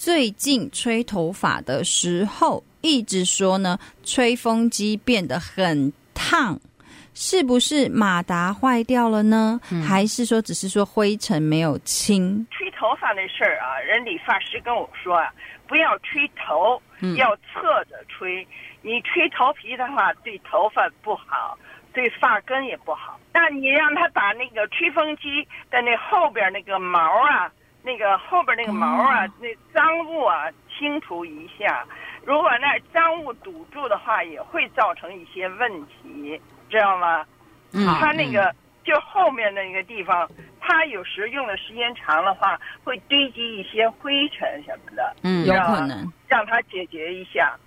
最近吹头发的时候一直说呢，吹风机变得很烫，是不是马达坏掉了呢？还是说只是说灰尘没有清？ 吹头发的事儿啊，人理发师跟我说啊，不要吹头，要侧着吹。你吹头皮的话，对头发不好，对发根也不好。那你让他把那个吹风机的那后边那个毛啊，那个后边那个毛啊，那脏物啊清除一下。如果那脏物堵住的话，也会造成一些问题，知道吗？它那个就后面那个地方，它有时用的时间长的话，会堆积一些灰尘什么的。 有可能。 让它解决一下。